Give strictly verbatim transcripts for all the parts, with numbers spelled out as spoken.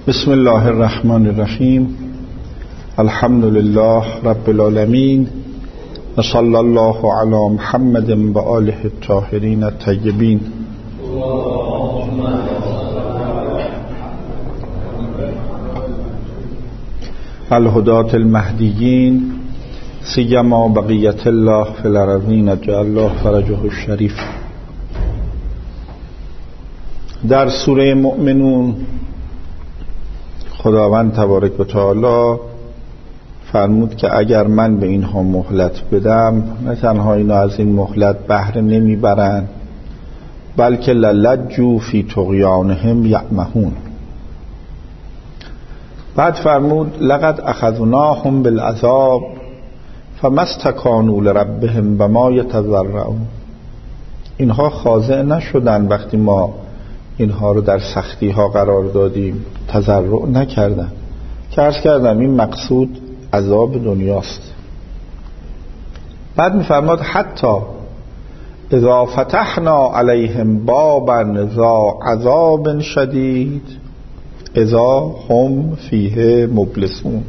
بسم الله الرحمن الرحیم. الحمد لله رب العالمین و صلی الله علی محمد و آله الطاهرین الطیبین. الهداة المهدیین سیما بقیت الله فی الارضین جعل الله فرجه الشریف. در سوره مؤمنون خداوند تبارک و تعالی فرمود که اگر من به اینها مهلت بدم، نه تنها اینا از این مهلت بهره نمیبرن بلکه للجوا فی طغیانهم یعمهون. بعد فرمود لقد اخذناهم بالعذاب فما استکانوا لربهم وما یتضرعون. اینها خاضع نشدن وقتی ما اینها رو در سختی ها قرار دادیم، تضرع نکردن که عرض کردم این مقصود عذاب دنیاست. بعد میفرماد حتی اذا فتحنا علیهم بابا ذا عذاب شدید اذا هم فیه مبلسون.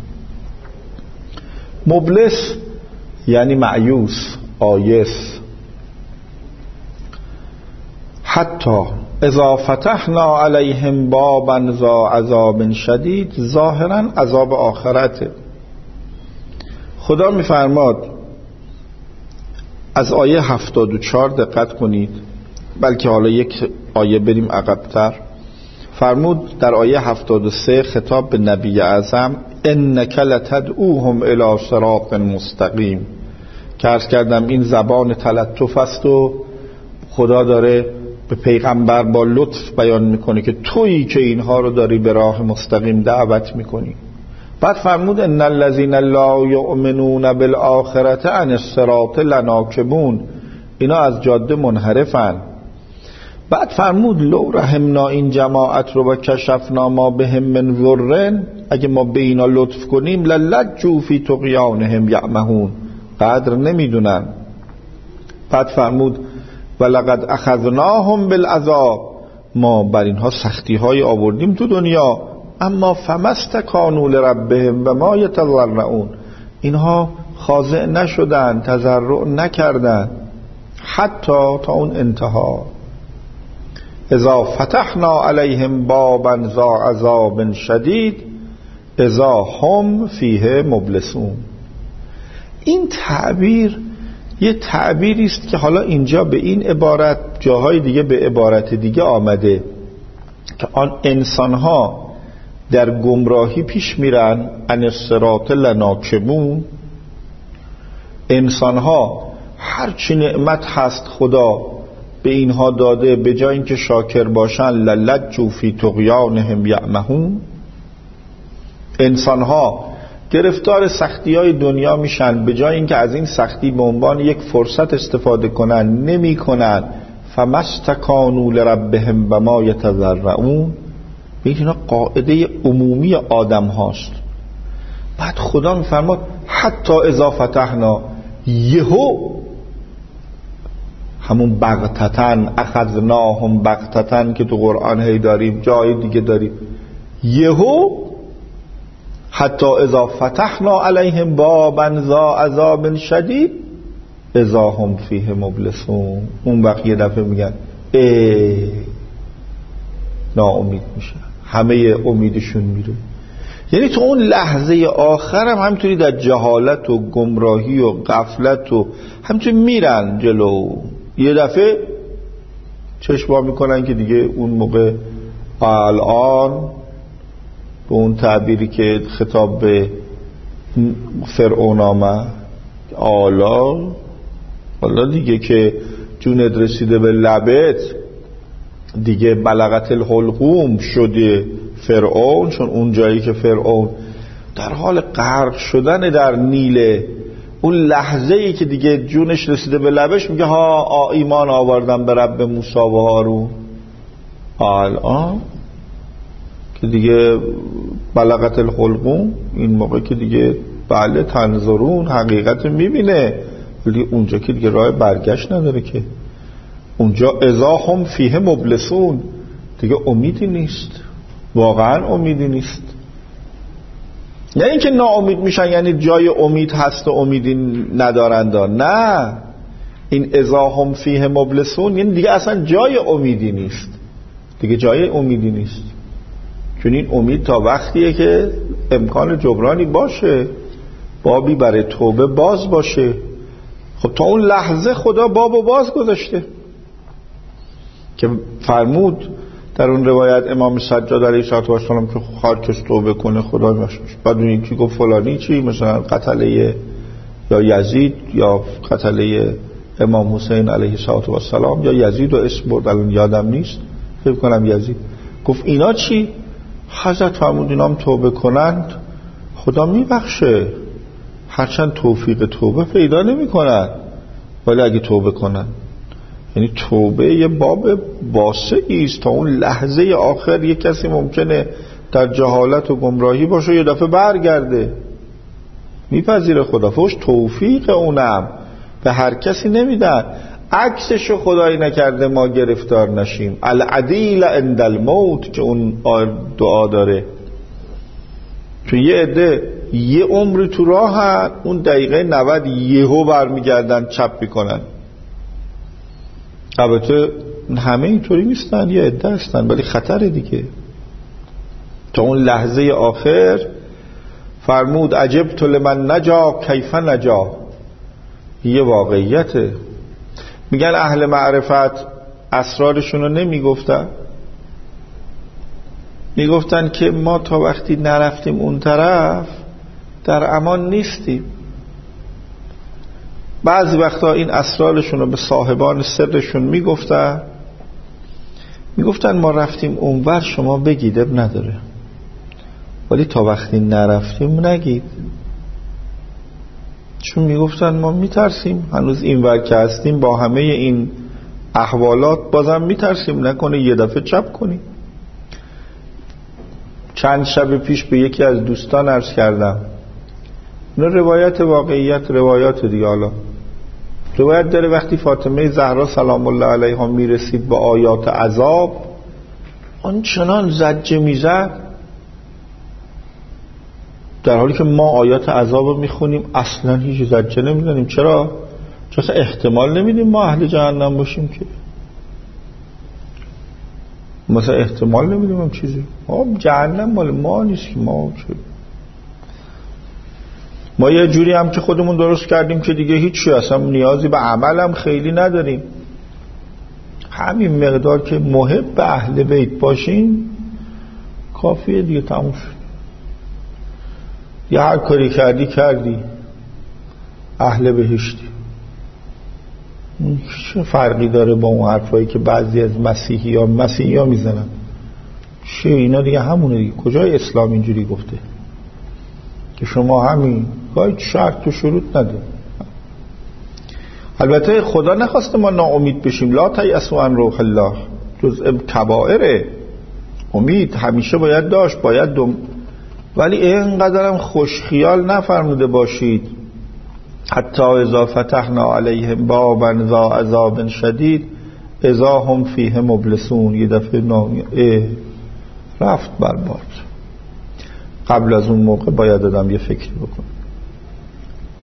مبلس یعنی مایوس، آیس. حتی اذا فتحنا علیهم بابا ذا عذاب شدید، ظاهرا عذاب آخرته. خدا میفرماد از آیه هفتاد و چهار دقت کنید، بلکه حالا یک آیه بریم عقب‌تر. فرمود در آیه هفتاد و سه خطاب به نبی اعظم انک لتدعوهم الی صراط مستقیم، که عرض کردم این زبان تلطف است و خدا داره به پیغمبر با لطف بیان میکنه که تویی که اینها رو داری به راه مستقیم دعوت میکنی. بعد فرمود ان الذین لا یؤمنون بالآخرة عن الصراط لناکبون، اینا از جاده منحرفن. بعد فرمود لو رحمنا این جماعت رو و کشفنا ما بهم من ضر، اگه ما به اینا لطف کنیم للجوا فی طغیانهم یعمهون، قدر نمیدونن. بعد فرمود ولقد اخذناهم بالعذاب، ما بر اینها سختی های آوردیم تو دنیا، اما فما استکانوا لربهم و ما یتضرعون، اینها خاضع نشدن، تضرع نکردن حتی تا اون انتها. اذا فتحنا علیهم بابا ذا عذاب شدید اذا هم فیه مبلسون. این تعبیر یه تعبیری است که حالا اینجا به این عبارت، جاهای دیگه به عبارت دیگه آمده که آن انسانها در گمراهی پیش میرن، عن الصراط لناکبون. انسانها هرچی نعمت هست خدا به اینها داده، به جای اینکه شاکر باشن للجوا فی طغیانهم یعمهون. انسانها گرفتار سختی های دنیا میشن، به جای اینکه از این سختی به عنوان یک فرصت استفاده کنن نمی کنن. فما استکانوا لربهم و ما یتضرعون. این اینا قاعده عمومی آدم هاست. بعد خدا میفرماد حتی اذا فتحنا، یهو همون بغتتن، اخذناهم بغتتن که تو قرآن هی داریم، جای دیگه داریم، یهو حتی اذا فتحنا علیهم بابا ذا عذاب شدید اذا هم فیه مبلسون. اون وقت یه دفعه میگن ای ناامید میشن، همه امیدشون میره. یعنی تو اون لحظه آخر هم همینطوری در جهالت و گمراهی و غفلت و همینطوری میرن جلو، یه دفعه چشم میکنن که دیگه اون موقع الان به اون تعبیری که خطاب به فرعون آمد، آلا حالا دیگه که جونت رسیده به لبت، دیگه بلغت الحلقوم شده فرعون، چون اون جایی که فرعون در حال غرق شدن در نیل، اون لحظه ای که دیگه جونش رسیده به لبش میگه ها ایمان آوردم به رب موسی و هارون. الان که دیگه بلغت الحلقوم، این موقع که دیگه بله تنظرون حقیقت میبینه، ولی اونجا که دیگه راه برگشت نداره، که اونجا اذا هم فیه مبلسون، دیگه امیدی نیست. واقعا امیدی نیست. نه اینکه ناامید میشن یعنی جای امید هست و امیدی ندارند، نه، این اذا هم فیه مبلسون یعنی دیگه اصلا جای امیدی نیست، دیگه جای امیدی نیست. چون این امید تا وقتیه که امکان جبرانی باشه، بابی برای توبه باز باشه. خب تا اون لحظه خدا بابو باز گذاشته که فرمود در اون روایت امام سجاد علیه السلام که هر کس توبه کنه خدا بخشش. بعد اون یکی گفت فلانی چی، مثلا قتله یا یزید یا قتله امام حسین علیه السلام یا یزید و اسم برد الان یادم نیست، فکر کنم یزید. گفت اینا چی؟ حضرت فرمود اینا هم توبه کنند خدا میبخشه، هرچند توفیق توبه پیدا نمی کنن، ولی اگه توبه کنن. یعنی توبه یه باب واسعی است. تا اون لحظه آخر یک کسی ممکنه در جهالت و گمراهی باشه، یه دفعه برگرده، میپذیره خدا. فوش توفیق اونم به هر کسی نمیدن. عکسشو خدایی نکرده ما گرفتار نشیم. العدیل عند الموت که اون دعا داره. تو یه عده یه عمر تو راه هست، اون دقیقه نود یهو برمیگردن چپ میکنن. البته همه اینطوری نیستن، یه عده هستن، ولی خطره دیگه. تا اون لحظه آخر فرمود عجبت لمن نجا کیف نجا. یه واقعیته. میگن اهل معرفت اسرارشون رو نمیگفتن، میگفتن که ما تا وقتی نرفتیم اون طرف در امان نیستیم. بعضی وقتا این اسرارشون رو به صاحبان سرشون میگفتن، میگفتن ما رفتیم اونور شما بگید اب نداره، ولی تا وقتی نرفتیم نگید. چون میگفتن ما میترسیم هنوز اینور که هستیم با همه این احوالات بازم میترسیم نکنه یه دفعه چپ کنیم. چند شب پیش به یکی از دوستان عرض کردم، نه روایت واقعیت، روایات دیگه. حالا روایت داره وقتی فاطمه زهرا سلام الله علیها میرسید با آیات عذاب، آن چنان زجه میزد، در حالی که ما آیات عذاب رو میخونیم اصلا هیچ زجه نمیزنیم. چرا؟ چون احتمال نمیدیم ما اهل جهنم باشیم که، مثلا احتمال نمیدیم هم چیزی. ما جهنم مال ما نیست که ما چه؟ ما یه جوری هم که خودمون درست کردیم که دیگه هیچی، اصلا نیازی به عمل هم خیلی نداریم. همین مقدار که محب اهل بیت باشیم کافیه دیگه، تموم شد. یا هر کاری کردی کردی اهل بهشتی. چه فرقی داره با اون حرفایی که بعضی از مسیحی ها مسیحی ها میزنن؟ چه اینا دیگه همونه دیگه. کجای اسلام اینجوری گفته که شما همین باید شرط و شروط نده؟ البته خدا نخواسته ما ناامید بشیم. لا تیأسوا من روح الله، جزء کبائره. امید همیشه باید داشت، باید دم، ولی اینقدرم خوش خیال نفرموده باشید. حتی اذا فتحنا علیهم بابا ذا عذاب شدید اذا هم فیه مبلسون. یه دفعه نامی رفت برباد. قبل از اون موقع باید آدم یه فکری بکنه.